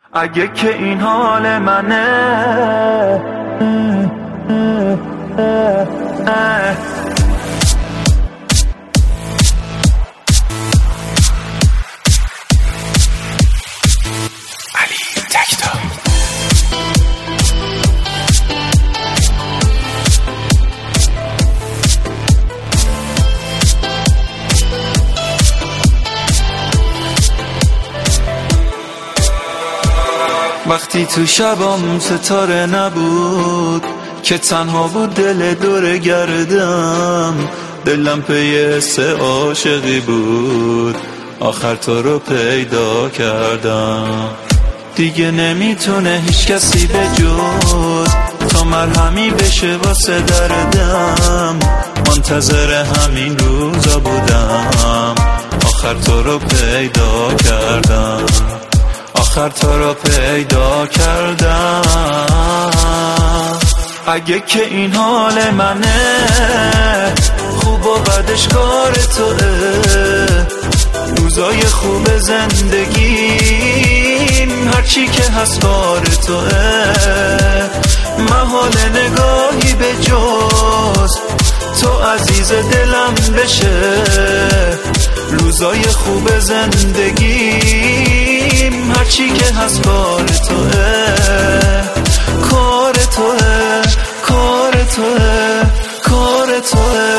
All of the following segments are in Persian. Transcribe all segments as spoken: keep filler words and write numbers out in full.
اگه که این حال منه وقتی تو شبام ستاره نبود که تنها بود دل دور گردم، دلم پی حس عاشقی بود، آخر تو رو پیدا کردم. دیگه نمیتونه هیچ کسی به جز تو مرهمی بشه واسه دردم، منتظر همین روزا بودم، آخر تو رو پیدا کردم، آخر تو رو پیدا کردم. اگه که این حال منه، خوب و بدش کار توه، روزای خوب زندگیم هرچی که هست کار توه، محال نگاهی به جز تو عزیز دلم بشه، روزای خوب زندگیم هرچی که هست کار توه، کار توه، کار توه، کار توه.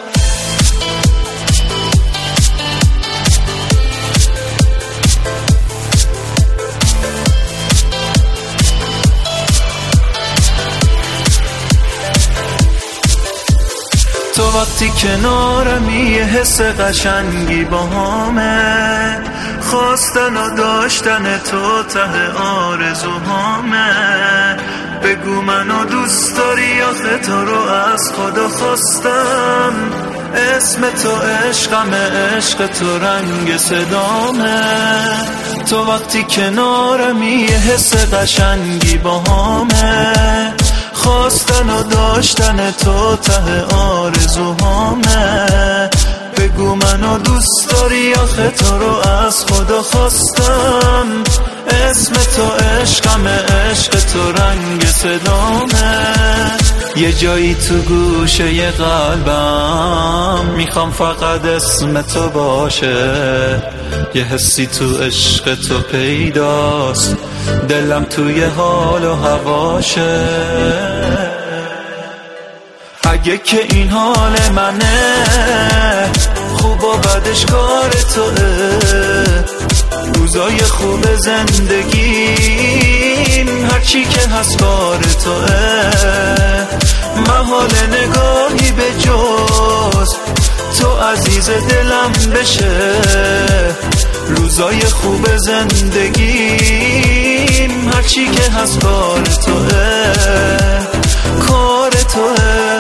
تو وقتی کنارمی یه حس قشنگی با همه، خواستن و داشتن تو ته آرزوهامه. بگو منو دوست داری آخه تو رو از خدا خواستم، اسم تو عشقمه، عشق تو رنگ صدامه. تو وقتی کنارمی یه حس قشنگی با همه، خواستن و داشتن تو ته آرزوهامه. بگو منو دوست داری آخه تو رو از خدا خواستم، اسم تو عشقمه، عشق تو رنگ صدامه. یه جایی تو گوشه ی قلبم میخوام فقط اسم تو باشه، یه حسی تو عشق تو پیداست، دلم توی حال و هواشه. اگه که این حال منه، خوب و بدش کار توه، روزای خوب زندگیم هرچی که هست کار توه، محال نگاهی به جز تو عزیز دلم بشه، روزای خوب زندگیم هرچی که هست کار توه، کار توه.